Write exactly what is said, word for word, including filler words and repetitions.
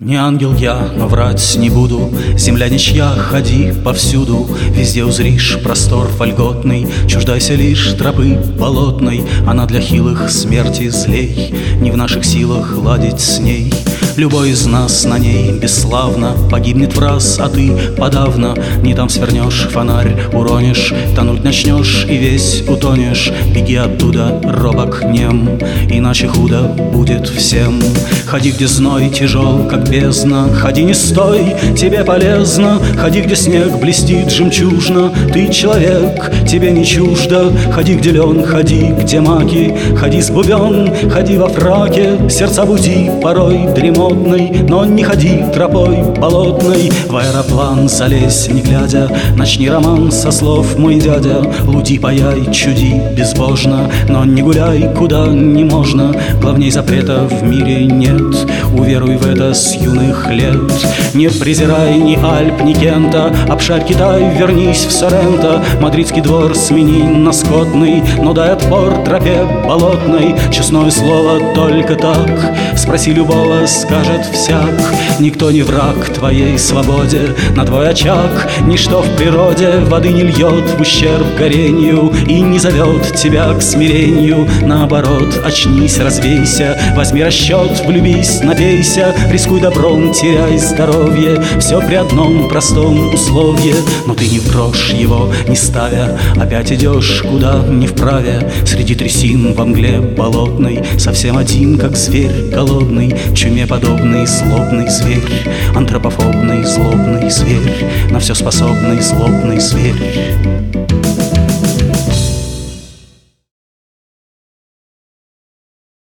Не ангел я, но врать не буду. Земля ничья, ходи повсюду. Везде узришь простор вольготный. Чуждайся лишь тропы болотной. Она для хилых смерти злей. Не в наших силах ладить с ней. Любой из нас на ней бесславно погибнет в раз, а ты подавно. Не там свернешь, фонарь уронишь, тонуть начнешь и весь утонешь. Беги оттуда, робок нем, иначе худо будет всем. Ходи, где зной тяжел, как бездна. Ходи, не стой, тебе полезно. Ходи, где снег блестит жемчужно. Ты человек, тебе не чуждо. Ходи, где лен, ходи, где маки. Ходи с бубен, ходи во фраке. Сердца буди порой дремот, но не ходи тропой болотной. В аэроплан залезь, не глядя. Начни роман со слов «Мой дядя». Луди, паяй, чуди безбожно, но не гуляй, куда не можно. Главней запрета в мире нет. Уверуй в это с юных лет. Не презирай ни Альп, ни Кента. Обшарь Китай, вернись в Соренто. Мадридский двор смени на скотный, но дай отпор тропе болотной. Честное слово только так спроси любого, скажет всяк. Никто не враг твоей свободе. На твой очаг ничто в природе воды не льет в ущерб горению и не зовет тебя к смирению. Наоборот, очнись, развейся, возьми расчет, влюбись, напейся. Рискуй добром, теряй здоровье. Все при одном простом условье. Но ты не в грош его не ставя, опять идешь куда не вправе. Среди трясин во мгле болотной, совсем один, как зверь голодный. Чуме подобный злобный зверь, антропофобный злобный зверь, на все способный злобный зверь.